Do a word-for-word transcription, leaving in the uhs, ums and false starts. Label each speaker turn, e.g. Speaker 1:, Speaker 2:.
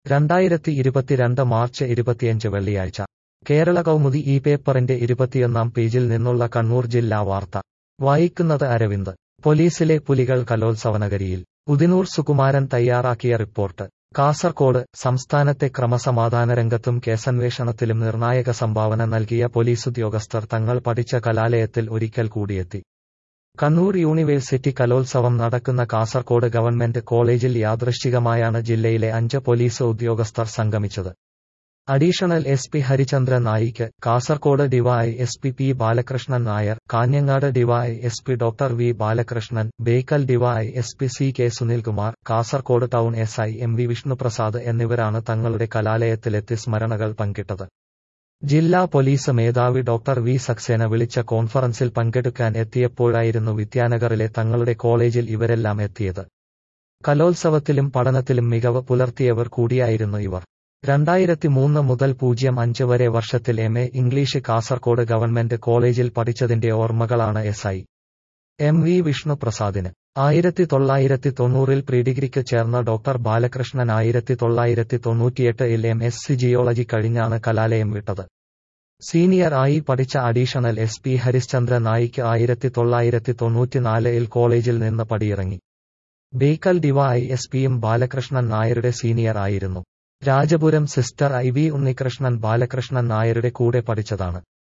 Speaker 1: രണ്ടായിരത്തി ഇരുപത്തിരണ്ട് മാർച്ച് ഇരുപത്തിയഞ്ച് വെള്ളിയാഴ്ച കേരള കൗമുദി ഈ പേപ്പറിന്റെ ഇരുപത്തിയൊന്നാം പേജിൽ നിന്നുള്ള കണ്ണൂർ ജില്ലാ വാർത്ത വായിക്കുന്നത് അരവിന്ദ്. പോലീസിലെ പുലികൾ കലോത്സവനഗരിയിൽ. ഉദിനൂർ സുകുമാരൻ തയ്യാറാക്കിയ റിപ്പോർട്ട്. കാസർകോട് സംസ്ഥാനത്തെ ക്രമസമാധാന രംഗത്തും കേസന്വേഷണത്തിലും നിർണായക സംഭാവന നൽകിയ പോലീസുദ്യോഗസ്ഥർ തങ്ങൾ പഠിച്ച കലാലയത്തിൽ ഒരിക്കൽ കൂടിയെത്തി. കണ്ണൂർ യൂണിവേഴ്സിറ്റി കലോത്സവം നടക്കുന്ന കാസർകോട് ഗവൺമെന്റ് കോളേജിൽ യാദൃശ്ചികമായാണ് ജില്ലയിലെ അഞ്ച് പോലീസ് ഉദ്യോഗസ്ഥർ സംഗമിച്ചത്. Additional S P Harichandran Naik, Kasaragod D Y S P P Balakrishnan Nair, Kanhangad D Y S P doctor V Balakrishnan, Bekal D Y S P C K Sunilkumar, Kasaragod town S I M V Vishnuprasad എന്നിവരാണ് തങ്ങളുടെ കലാലയത്തിലെത്തി സ്മരണകൾ പങ്കിട്ടത്. ജില്ലാ പോലീസ് മേധാവി ഡോക്ടർ വി സക്സേന വിളിച്ച കോൺഫറൻസിൽ പങ്കെടുക്കാൻ എത്തിയപ്പോഴായിരുന്നു വിദ്യാനഗറിലെ തങ്ങളുടെ കോളേജിൽ ഇവരെല്ലാം എത്തിയത്. കലോത്സവത്തിലും പഠനത്തിലും മികവ് പുലർത്തിയവർ കൂടിയായിരുന്നു ഇവർ. രണ്ടായിരത്തി മൂന്ന് മുതൽ പൂജ്യം അഞ്ച് വരെ വർഷത്തിൽ M A English Kasaragod government കോളേജിൽ പഠിച്ചതിന്റെ ഓർമ്മകളാണ് എസ് ഐ എം വി വിഷ്ണുപ്രസാദിന്. ആയിരത്തി തൊള്ളായിരത്തി തൊണ്ണൂറിൽ പ്രീഡിഗ്രിക്ക് ചേർന്ന ഡോക്ടർ ബാലകൃഷ്ണൻ ആയിരത്തി തൊള്ളായിരത്തി തൊണ്ണൂറ്റിയെട്ടിൽ എം എസ് സി ജിയോളജി കഴിഞ്ഞാണ് കലാലയം വിട്ടത്. സീനിയർ ആയി പഠിച്ച additional S P Harishchandra Naik ആയിരത്തി തൊള്ളായിരത്തി തൊണ്ണൂറ്റിനാലിൽ കോളേജിൽ നിന്ന് പടിയിറങ്ങി. ബേക്കൽ ഡിവൈ എസ് പിയും ബാലകൃഷ്ണൻ നായരുടെ സീനിയർ ആയിരുന്നു. Rajapuram sister I V Unnikrishnan Balakrishnan നായരുടെ കൂടെ പഠിച്ചതാണ്.